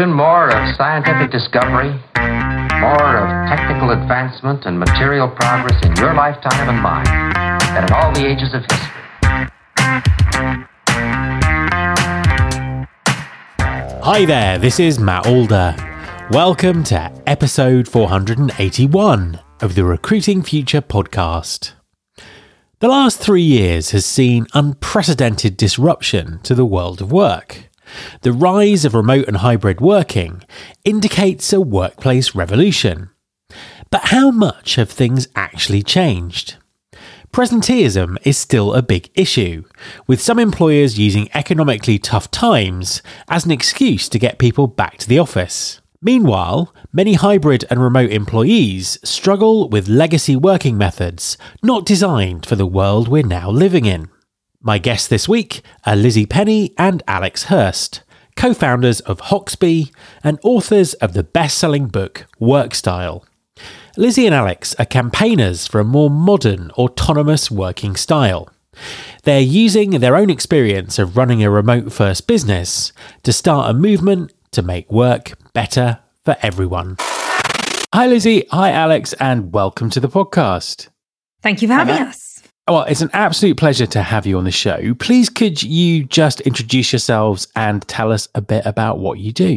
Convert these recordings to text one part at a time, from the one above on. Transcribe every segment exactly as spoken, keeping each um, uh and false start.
been more of scientific discovery, more of technical advancement and material progress in your lifetime and mine than in all the ages of history. Hi there, this is Matt Alder. Welcome to episode four hundred eighty-one of the Recruiting Future podcast. The last three years has seen unprecedented disruption to the world of work. The rise of remote and hybrid working indicates a workplace revolution. But how much have things actually changed? Presenteeism is still a big issue, with some employers using economically tough times as an excuse to get people back to the office. Meanwhile, many hybrid and remote employees struggle with legacy working methods not designed for the world we're now living in. My guests this week are Lizzie Penny and Alex Hurst, co-founders of Hoxby and authors of the best-selling book Work Style. Lizzie and Alex are campaigners for a more modern, autonomous working style. They're using their own experience of running a remote-first business to start a movement to make work better for everyone. Hi Lizzie, hi Alex, and welcome to the podcast. Thank you for having Hello. us. Well, it's an absolute pleasure to have you on the show. Please could you just introduce yourselves and tell us a bit about what you do?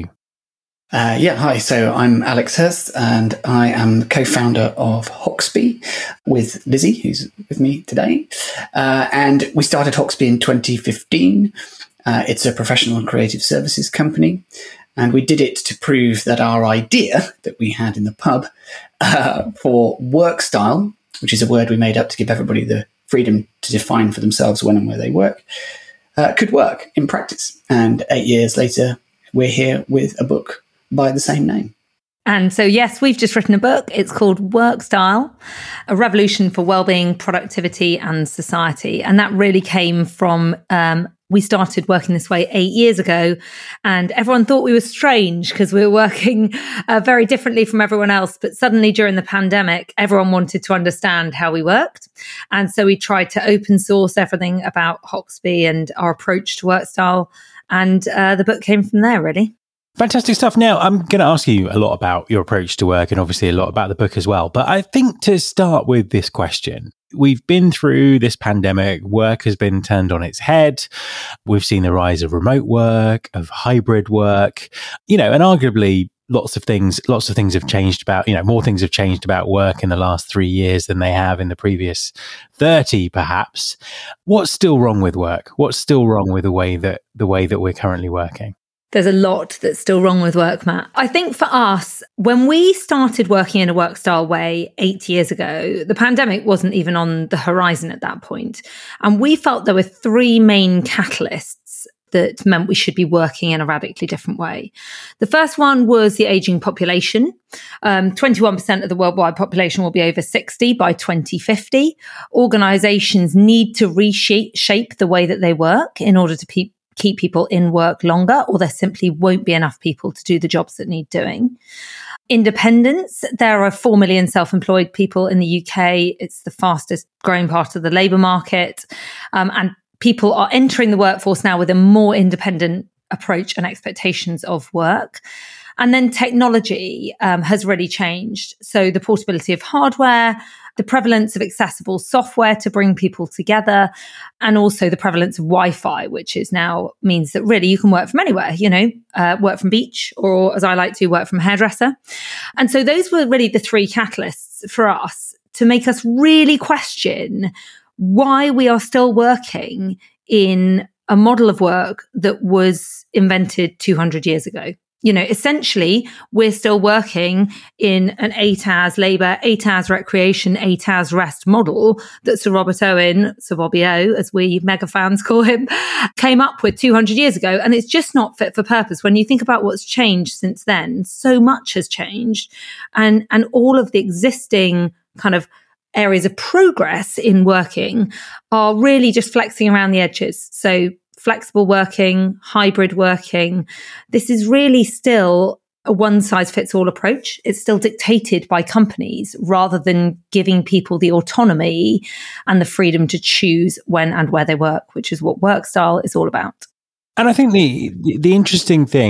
Uh, yeah, hi. So I'm Alex Hurst, and I am the co-founder of Hoxby with Lizzie, who's with me today. Uh, and we started Hoxby in twenty fifteen. Uh, it's a professional and creative services company. And we did it to prove that our idea that we had in the pub uh, for work style, which is a word we made up to give everybody the freedom to define for themselves when and where they work, uh, could work in practice. And eight years later, we're here with a book by the same name. And so, yes, we've just written a book. It's called Work Style, A Revolution for Wellbeing, Productivity and Society. And that really came from, um, we started working this way eight years ago, and everyone thought we were strange because we were working uh, very differently from everyone else. But suddenly during the pandemic, everyone wanted to understand how we worked. And so we tried to open source everything about Hoxby and our approach to work style. And uh, the book came from there, really. Fantastic stuff. Now, I'm going to ask you a lot about your approach to work and obviously a lot about the book as well. But I think to start with this question, we've been through this pandemic. Work has been turned on its head. We've seen the rise of remote work, of hybrid work, you know, and arguably lots of things, lots of things have changed about, you know, more things have changed about work in the last three years than they have in the previous thirty, perhaps. What's still wrong with work? What's still wrong with the way that the way that we're currently working? There's a lot that's still wrong with work, Matt. I think for us, when we started working in a work style way eight years ago, the pandemic wasn't even on the horizon at that point. And we felt there were three main catalysts that meant we should be working in a radically different way. The first one was the aging population. Um, twenty-one percent of the worldwide population will be over sixty by twenty fifty. Organizations need to reshape shape the way that they work in order to pe- keep people in work longer, or there simply won't be enough people to do the jobs that need doing. Independence. There are four million self-employed people in the U K. It's the fastest growing part of the labour market. Um, and people are entering the workforce now with a more independent approach and expectations of work. And then technology um, has really changed. So the portability of hardware, the prevalence of accessible software to bring people together, and also the prevalence of Wi-Fi, which is now means that really you can work from anywhere, you know, uh, work from beach, or as I like to, work from hairdresser. And so those were really the three catalysts for us to make us really question why we are still working in a model of work that was invented two hundred years ago. You know, essentially, we're still working in an eight hours labour, eight hours recreation, eight hours rest model that Sir Robert Owen, Sir Bobby O, as we mega fans call him, came up with two hundred years ago. And it's just not fit for purpose. When you think about what's changed since then, so much has changed. And, and all of the existing kind of areas of progress in working are really just flexing around the edges. So flexible working, hybrid working. This is really still a one-size-fits-all approach. It's still dictated by companies rather than giving people the autonomy and the freedom to choose when and where they work, which is what work style is all about. And I think the the interesting thing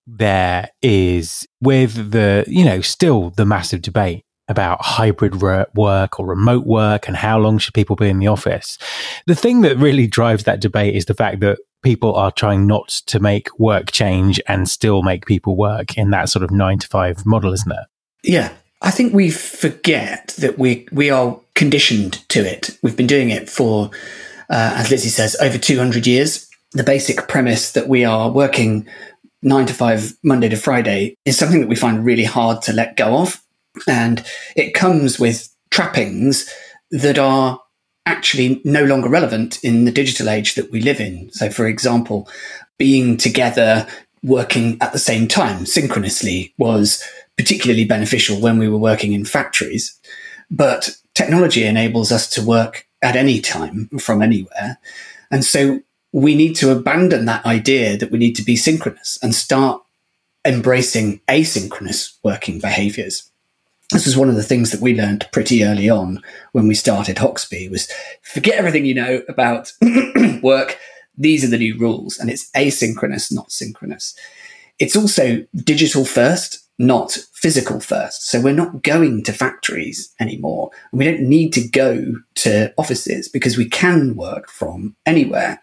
there is with the, you know, still the massive debate about hybrid re- work or remote work and how long should people be in the office. The thing that really drives that debate is the fact that people are trying not to make work change and still make people work in that sort of nine to five model, isn't it? Yeah. I think we forget that we we are conditioned to it. We've been doing it for, uh, as Lizzie says, over two hundred years. The basic premise that we are working nine to five, Monday to Friday, is something that we find really hard to let go of. And it comes with trappings that are actually no longer relevant in the digital age that we live in. So, for example, being together, working at the same time synchronously was particularly beneficial when we were working in factories. But technology enables us to work at any time from anywhere. And so we need to abandon that idea that we need to be synchronous and start embracing asynchronous working behaviors. This was one of the things that we learned pretty early on when we started Hoxby, was forget everything you know about work. These are the new rules, and it's asynchronous, not synchronous. It's also digital first, not physical first. So we're not going to factories anymore. And we don't need to go to offices because we can work from anywhere,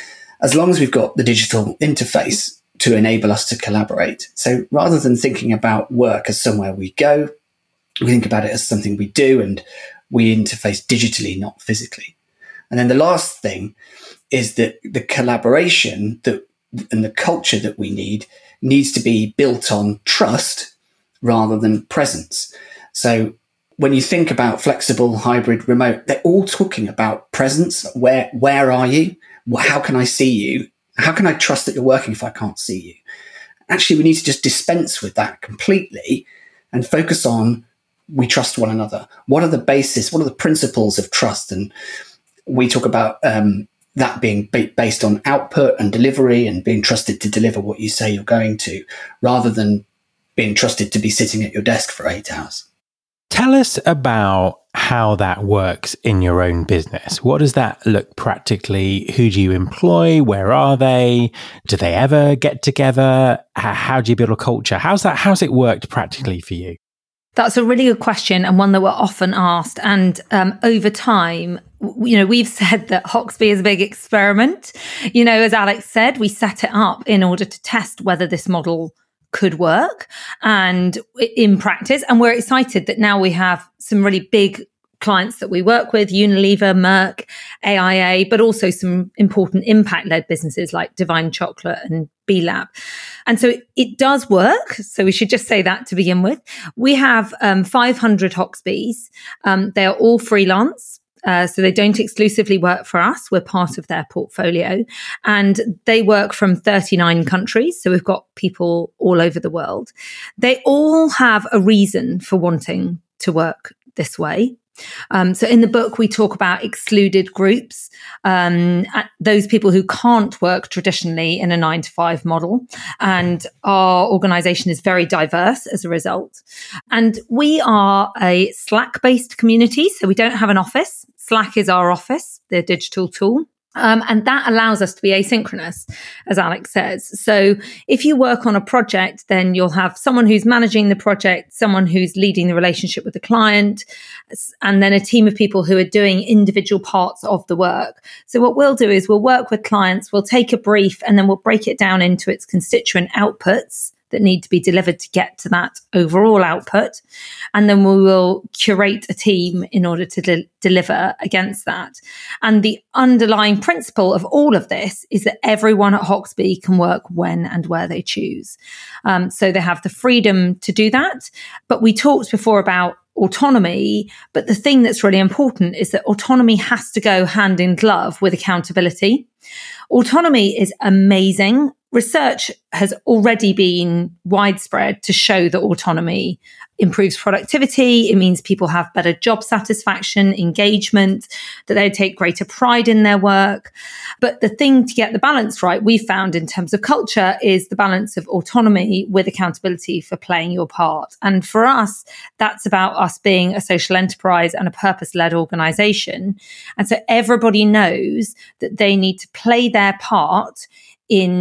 as long as we've got the digital interface to enable us to collaborate. So rather than thinking about work as somewhere we go, we think about it as something we do, and we interface digitally, not physically. And then the last thing is that the collaboration that and the culture that we need needs to be built on trust rather than presence. So when you think about flexible, hybrid, remote, they're all talking about presence. Where where are you? How can I see you? How can I trust that you're working if I can't see you? Actually, we need to just dispense with that completely and focus on we trust one another. What are the basis? What are the principles of trust? And we talk about um, that being ba- based on output and delivery and being trusted to deliver what you say you're going to, rather than being trusted to be sitting at your desk for eight hours. Tell us about how that works in your own business. What does that look practically? Who do you employ? Where are they? Do they ever get together? How do you build a culture? How's that? How's it worked practically for you? That's a really good question, and one that we're often asked. And um, over time, you know, we've said that Hoxby is a big experiment. You know, as Alex said, we set it up in order to test whether this model could work and in practice. And we're excited that now we have some really big clients that we work with, Unilever, Merck, A I A, but also some important impact-led businesses like Divine Chocolate and B Lab. And so it, it does work. So we should just say that to begin with. We have um, five hundred Hoxbys. Um, they are all freelance. Uh, so they don't exclusively work for us. We're part of their portfolio, and they work from thirty-nine countries. So we've got people all over the world. They all have a reason for wanting to work this way. Um, so in the book, we talk about excluded groups, um, those people who can't work traditionally in a nine to five model. And our organization is very diverse as a result. And we are a Slack-based community, so we don't have an office. Slack is our office, the digital tool. Um, and that allows us to be asynchronous, as Alex says. So if you work on a project, then you'll have someone who's managing the project, someone who's leading the relationship with the client, and then a team of people who are doing individual parts of the work. So what we'll do is we'll work with clients, we'll take a brief, and then we'll break it down into its constituent outputs that need to be delivered to get to that overall output. And then we will curate a team in order to de- deliver against that. And the underlying principle of all of this is that everyone at Hoxby can work when and where they choose. Um, so they have the freedom to do that. But we talked before about autonomy, but the thing that's really important is that autonomy has to go hand in glove with accountability. Autonomy is amazing. Research has already been widespread to show that autonomy improves productivity. It means people have better job satisfaction, engagement, that they take greater pride in their work. But the thing to get the balance right, we found in terms of culture, is the balance of autonomy with accountability for playing your part. And for us, that's about us being a social enterprise and a purpose-led organization. And so everybody knows that they need to play their part in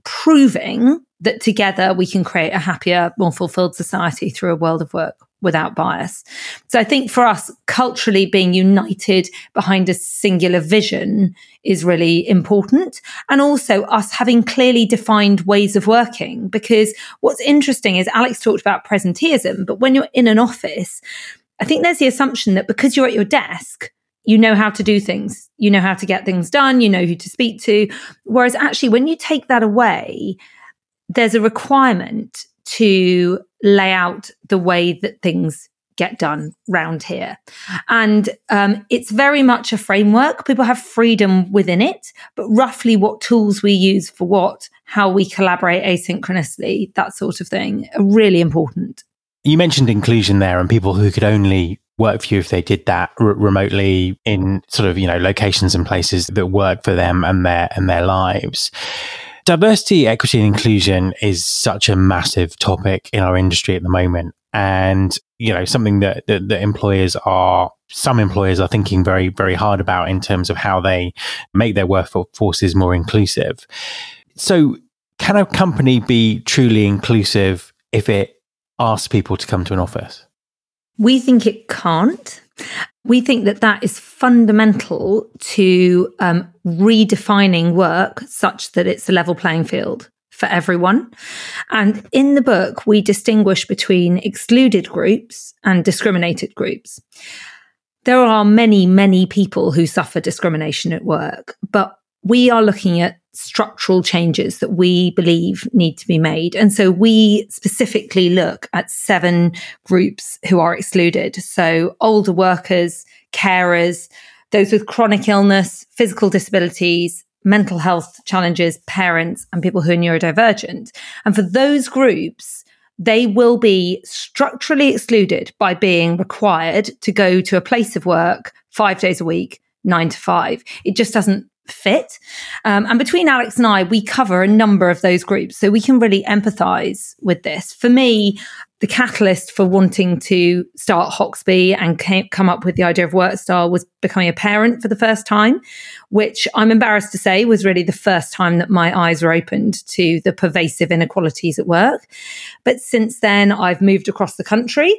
proving that together we can create a happier, more fulfilled society through a world of work without bias. So I think for us, culturally being united behind a singular vision is really important. And also us having clearly defined ways of working, because what's interesting is Alex talked about presenteeism, but when you're in an office, I think there's the assumption that because you're at your desk, you know how to do things, you know how to get things done, you know who to speak to. Whereas actually, when you take that away, there's a requirement to lay out the way that things get done round here. And um, it's very much a framework. People have freedom within it, but roughly what tools we use for what, how we collaborate asynchronously, that sort of thing, are really important. You mentioned inclusion there and people who could only work for you if they did that r- remotely in sort of, you know, locations and places that work for them and their and their lives. Diversity, equity and inclusion is such a massive topic in our industry at the moment. And, you know, something that, that, that employers are, some employers are thinking very, very hard about in terms of how they make their workforces more inclusive. So can a company be truly inclusive if it asks people to come to an office? We think it can't. We think that that is fundamental to um, redefining work such that it's a level playing field for everyone. And in the book, we distinguish between excluded groups and discriminated groups. There are many, many people who suffer discrimination at work, but we are looking at structural changes that we believe need to be made. And so we specifically look at seven groups who are excluded. So older workers, carers, those with chronic illness, physical disabilities, mental health challenges, parents, and people who are neurodivergent. And for those groups, they will be structurally excluded by being required to go to a place of work five days a week, nine to five. It just doesn't fit. Um, and between Alex and I, we cover a number of those groups. So we can really empathize with this. For me, the catalyst for wanting to start Hoxby and came, come up with the idea of WorkStyle was becoming a parent for the first time, which I'm embarrassed to say was really the first time that my eyes were opened to the pervasive inequalities at work. But since then, I've moved across the country.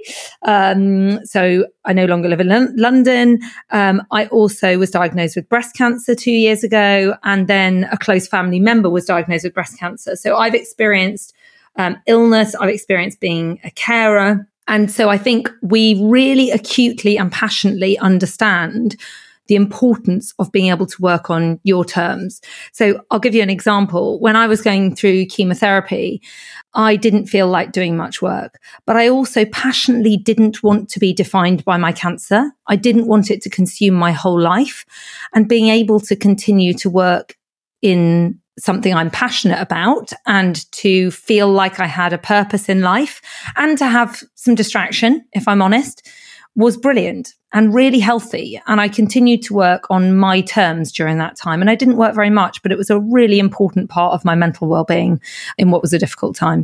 Um, so I no longer live in L- London. Um, I also was diagnosed with breast cancer two years ago. And then a close family member was diagnosed with breast cancer. So I've experienced Um, illness, I've experienced being a carer. And so I think we really acutely and passionately understand the importance of being able to work on your terms. So I'll give you an example. When I was going through chemotherapy, I didn't feel like doing much work, but I also passionately didn't want to be defined by my cancer. I didn't want it to consume my whole life. And being able to continue to work in something I'm passionate about and to feel like I had a purpose in life and to have some distraction, if I'm honest, was brilliant and really healthy. And I continued to work on my terms during that time. And I didn't work very much, but it was a really important part of my mental well-being in what was a difficult time.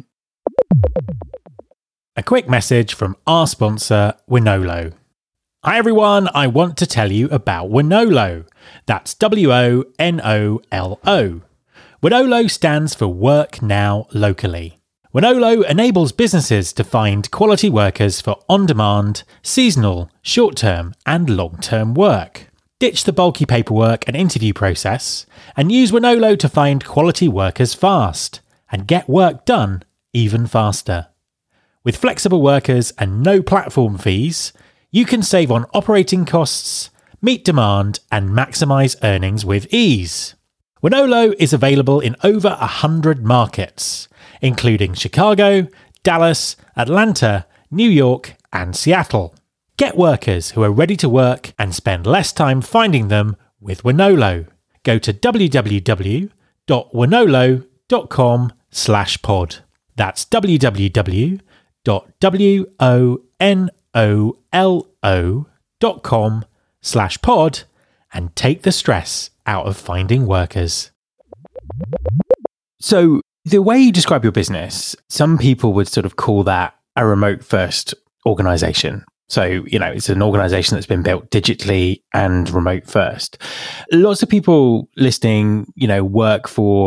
A quick message from our sponsor, Wonolo. Hi everyone, I want to tell you about Wonolo. That's W O N O L O. Wonolo stands for Work Now Locally. Wonolo enables businesses to find quality workers for on-demand, seasonal, short-term and long-term work. Ditch the bulky paperwork and interview process and use Wonolo to find quality workers fast and get work done even faster. With flexible workers and no platform fees, you can save on operating costs, meet demand and maximise earnings with ease. Wonolo is available in over one hundred markets, including Chicago, Dallas, Atlanta, New York, and Seattle. Get workers who are ready to work and spend less time finding them with Wonolo. Go to www.wonolo.com slash pod. That's www.wonolo.com slash pod and take the stress out of finding workers. So the way you describe your business, some people would sort of call that a remote first organization. So, you know, it's an organization that's been built digitally and remote first. Lots of people listening, you know, work for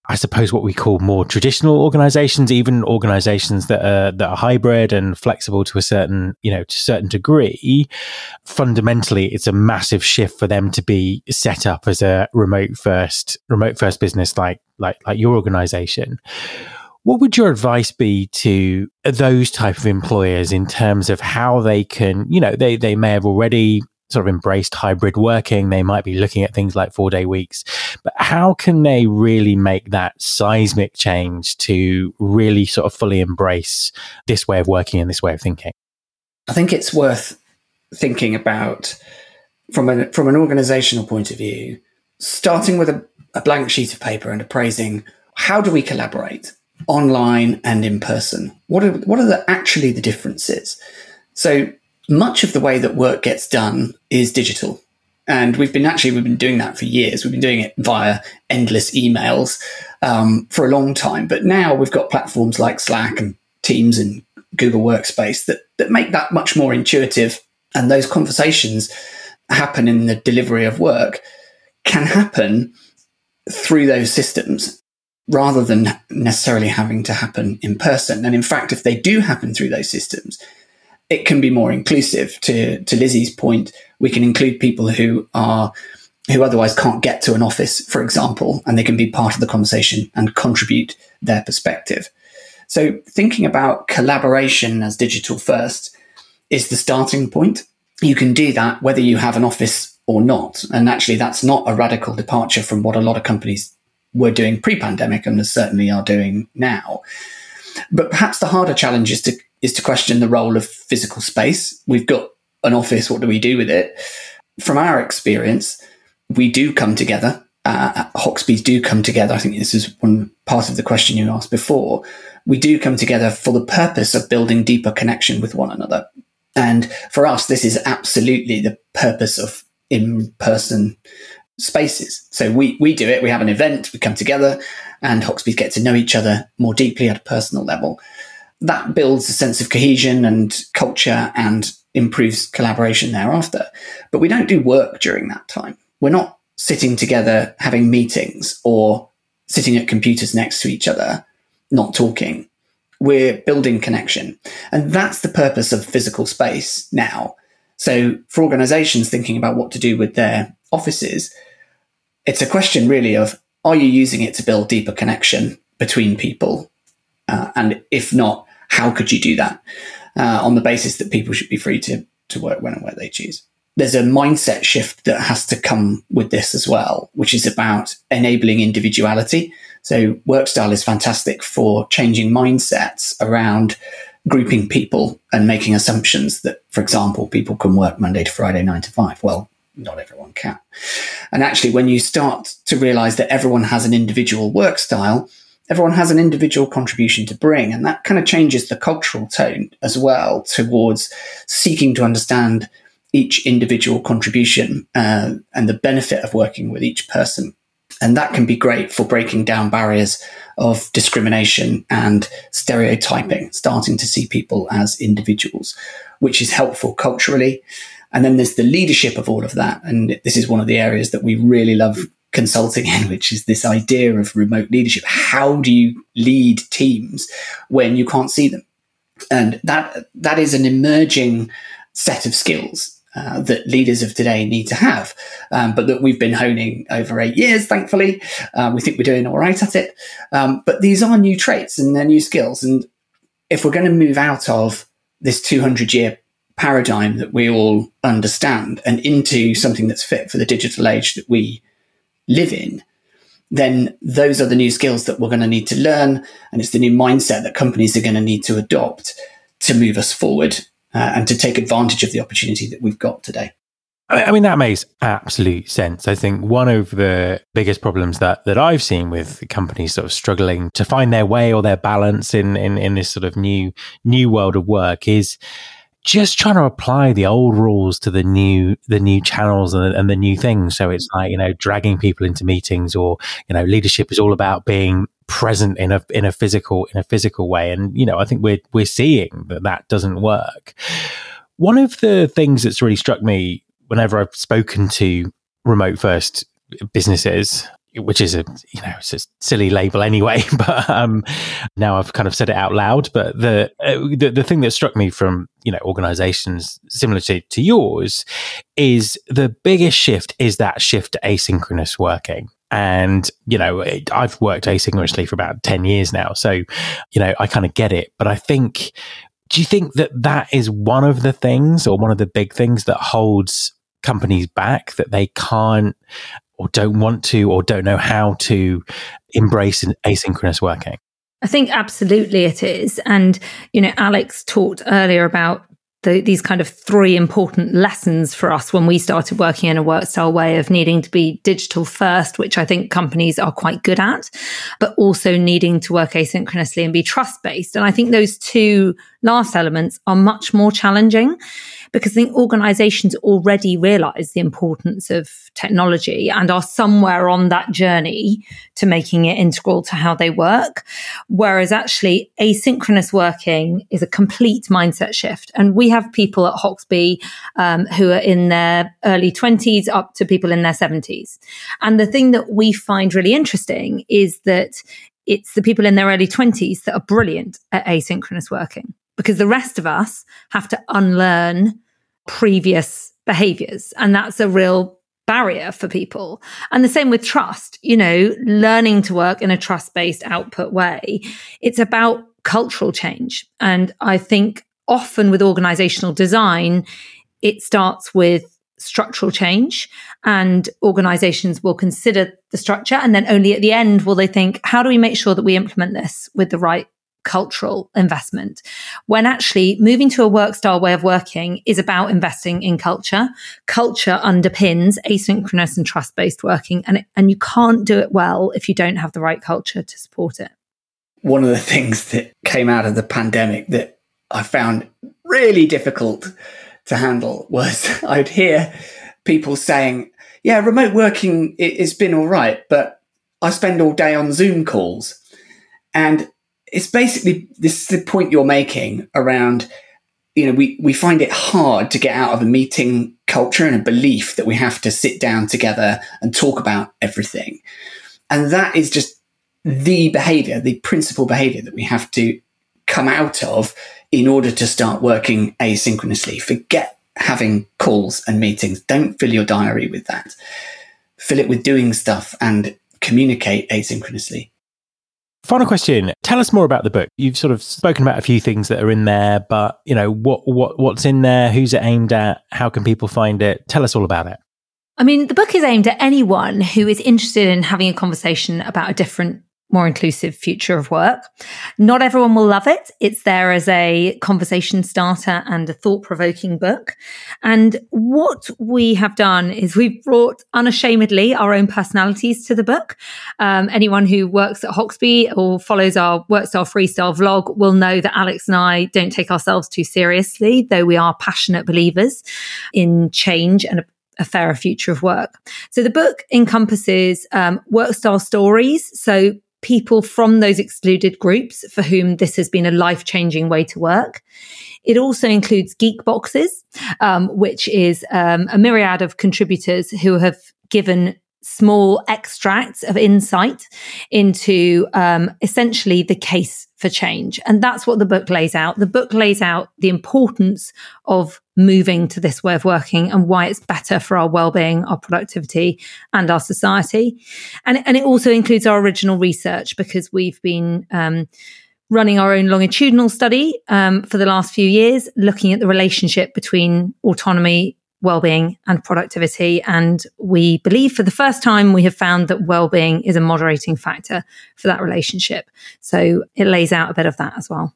I suppose, what we call more traditional organizations, even organizations that are that are hybrid and flexible to a certain, you know, to a certain degree, fundamentally, it's a massive shift for them to be set up as a remote first, remote first business like like like your organization. What would your advice be to those type of employers in terms of how they can, you know, they they may have already sort of embraced hybrid working. They might be looking at things like four day weeks, but how can they really make that seismic change to really sort of fully embrace this way of working and this way of thinking? I think it's worth thinking about from an, from an organizational point of view, starting with a, a blank sheet of paper and appraising how do we collaborate online and in person? What are, what are the, actually the differences? So much of the way that work gets done is digital. And we've been actually, we've been doing that for years. We've been doing it via endless emails um, for a long time. But now we've got platforms like Slack and Teams and Google Workspace that, that make that much more intuitive. And those conversations happen in the delivery of work can happen through those systems rather than necessarily having to happen in person. And in fact, if they do happen through those systems, it can be more inclusive. To to Lizzie's point, we can include people who are who otherwise can't get to an office, for example, and they can be part of the conversation and contribute their perspective. So thinking about collaboration as digital first is the starting point. You can do that whether you have an office or not. And actually, that's not a radical departure from what a lot of companies were doing pre-pandemic and certainly are doing now. But perhaps the harder challenge is to is to question the role of physical space. We've got an office. What do we do with it? From our experience, we do come together. Uh, Hoxbees do come together. I think this is one part of the question you asked before. We do come together for the purpose of building deeper connection with one another. And for us, this is absolutely the purpose of in-person spaces. So we we do it. We have an event. We come together and Hoxbees get to know each other more deeply at a personal level. That builds a sense of cohesion and culture and improves collaboration thereafter. But we don't do work during that time. We're not sitting together having meetings or sitting at computers next to each other, not talking. We're building connection. And that's the purpose of physical space now. So for organizations thinking about what to do with their offices, it's a question really of, are you using it to build deeper connection between people? Uh, and if not, how could you do that uh, on the basis that people should be free to, to work when and where they choose? There's a mindset shift that has to come with this as well, which is about enabling individuality. So work style is fantastic for changing mindsets around grouping people and making assumptions that, for example, people can work Monday to Friday, nine to five. Well, not everyone can. And actually, when you start to realize that everyone has an individual work style, everyone has an individual contribution to bring. And that kind of changes the cultural tone as well towards seeking to understand each individual contribution uh, and the benefit of working with each person. And that can be great for breaking down barriers of discrimination and stereotyping, starting to see people as individuals, which is helpful culturally. And then there's the leadership of all of that. And this is one of the areas that we really love consulting in, which is this idea of remote leadership. How do you lead teams when you can't see them? And that that is an emerging set of skills uh, that leaders of today need to have, um, but that we've been honing over eight years, thankfully. Um, we think we're doing all right at it. Um, but these are new traits and they're new skills. And if we're going to move out of this two hundred year paradigm that we all understand and into something that's fit for the digital age that we live in, then those are the new skills that we're going to need to learn. And it's the new mindset that companies are going to need to adopt to move us forward uh, and to take advantage of the opportunity that we've got today. I mean, that makes absolute sense. I think one of the biggest problems that, that I've seen with companies sort of struggling to find their way or their balance in, in, in this sort of new new world of work is just trying to apply the old rules to the new the new channels and, and the new things. So it's like, you know, dragging people into meetings, or, you know, leadership is all about being present in a in a physical in a physical way. And, you know, I think we're we're seeing that that doesn't work. One of the things that's really struck me whenever I've spoken to remote first businesses, which is a, you know, it's a silly label anyway, but um, now I've kind of said it out loud. But the, uh, the the thing that struck me from, you know, organizations similar to, to yours is the biggest shift is that shift to asynchronous working. And, you know, it, I've worked asynchronously for about ten years now. So, you know, I kind of get it. But I think, do you think that that is one of the things or one of the big things that holds companies back, that they can't or don't want to or don't know how to embrace an asynchronous working? I think absolutely it is. And, you know, Alex talked earlier about the, these kind of three important lessons for us when we started working in a work style way of needing to be digital first, which I think companies are quite good at, but also needing to work asynchronously and be trust-based. And I think those two last elements are much more challenging because I think organizations already realize the importance of technology and are somewhere on that journey to making it integral to how they work. Whereas actually asynchronous working is a complete mindset shift. And we have people at Hoxby um, who are in their early twenties up to people in their seventies. And the thing that we find really interesting is that it's the people in their early twenties that are brilliant at asynchronous working, because the rest of us have to unlearn previous behaviors. And that's a real barrier for people. And the same with trust, you know, learning to work in a trust-based output way. It's about cultural change. And I think often with organizational design, it starts with structural change, and organizations will consider the structure. And then only at the end will they think, how do we make sure that we implement this with the right cultural investment, when actually moving to a work style way of working is about investing in culture. Culture underpins asynchronous and trust-based working, and, it, and you can't do it well if you don't have the right culture to support it. One of the things that came out of the pandemic that I found really difficult to handle was I'd hear people saying, yeah, remote working, it, it's been all right, but I spend all day on Zoom calls. And it's basically this is the point you're making around, you know, we, we find it hard to get out of a meeting culture and a belief that we have to sit down together and talk about everything. And that is just the behavior, the principal behavior that we have to come out of in order to start working asynchronously. Forget having calls and meetings. Don't fill your diary with that. Fill it with doing stuff and communicate asynchronously. Final question. Tell us more about the book. You've sort of spoken about a few things that are in there, but you know, what what what's in there? Who's it aimed at? How can people find it? Tell us all about it. I mean, the book is aimed at anyone who is interested in having a conversation about a different, more inclusive future of work. Not everyone will love it. It's there as a conversation starter and a thought-provoking book. And what we have done is we've brought unashamedly our own personalities to the book. Um, anyone who works at Hoxby or follows our Workstyle Freestyle vlog will know that Alex and I don't take ourselves too seriously, though we are passionate believers in change and a a fairer future of work. So the book encompasses um, work style stories. So people from those excluded groups for whom this has been a life-changing way to work. It also includes geek boxes, um, which is um, a myriad of contributors who have given small extracts of insight into um, essentially the case for change. And that's what the book lays out. The book lays out the importance of moving to this way of working and why it's better for our well-being, our productivity, and our society. And, and it also includes our original research, because we've been um, running our own longitudinal study um, for the last few years, looking at the relationship between autonomy, well-being and productivity. And we believe for the first time we have found that well-being is a moderating factor for that relationship. So it lays out a bit of that as well.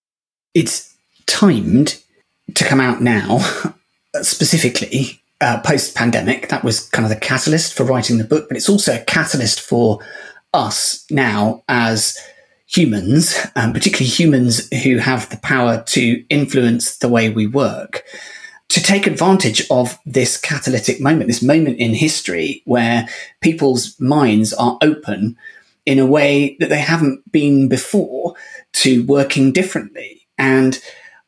It's timed to come out now, specifically uh, post-pandemic. That was kind of the catalyst for writing the book, but it's also a catalyst for us now as humans, um, particularly humans who have the power to influence the way we work, to take advantage of this catalytic moment, this moment in history where people's minds are open in a way that they haven't been before to working differently. And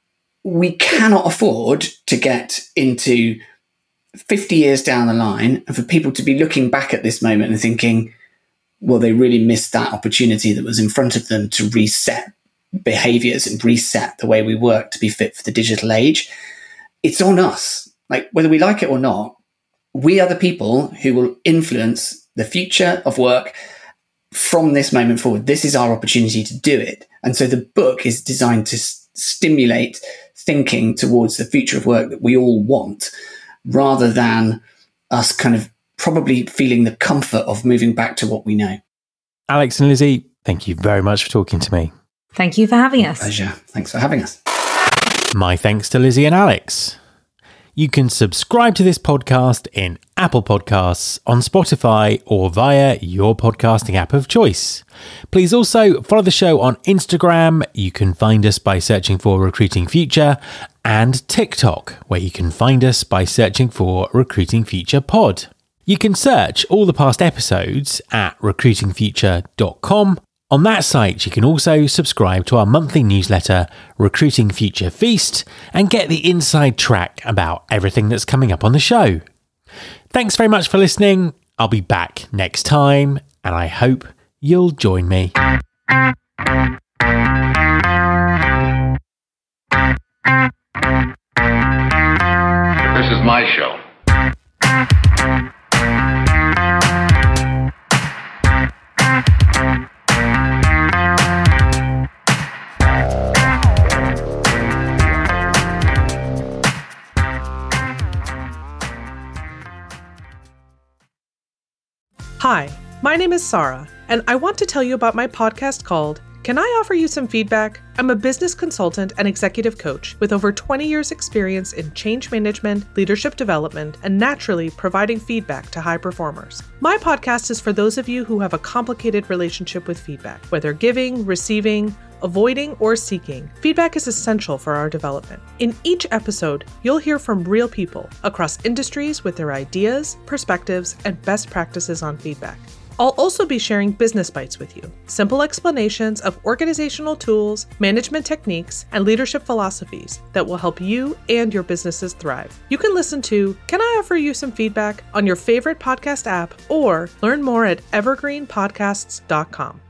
we cannot afford to get into fifty years down the line and for people to be looking back at this moment and thinking, well, they really missed that opportunity that was in front of them to reset behaviors and reset the way we work to be fit for the digital age. It's on us. Like, whether we like it or not, we are the people who will influence the future of work from this moment forward. This is our opportunity to do it. And so the book is designed to s- stimulate thinking towards the future of work that we all want, rather than us kind of probably feeling the comfort of moving back to what we know. Alex and Lizzie, thank you very much for talking to me. Thank you for having us. Pleasure. Thanks for having us. My thanks to Lizzie and Alex. You can subscribe to this podcast in Apple Podcasts, on Spotify, or via your podcasting app of choice. Please also follow the show on Instagram. You can find us by searching for Recruiting Future, and TikTok, where you can find us by searching for Recruiting Future Pod. You can search all the past episodes at recruiting future dot com. On that site, you can also subscribe to our monthly newsletter, Recruiting Future Feast, and get the inside track about everything that's coming up on the show. Thanks very much for listening. I'll be back next time, and I hope you'll join me. This is my show. Hi, my name is Sarah, and I want to tell you about my podcast called Can I Offer You Some Feedback? I'm a business consultant and executive coach with over twenty years experience in change management, leadership development, and naturally providing feedback to high performers. My podcast is for those of you who have a complicated relationship with feedback, whether giving, receiving, avoiding, or seeking. Feedback is essential for our development. In each episode, you'll hear from real people across industries with their ideas, perspectives, and best practices on feedback. I'll also be sharing business bites with you, simple explanations of organizational tools, management techniques, and leadership philosophies that will help you and your businesses thrive. You can listen to Can I Offer You Some Feedback on your favorite podcast app, or learn more at evergreen podcasts dot com.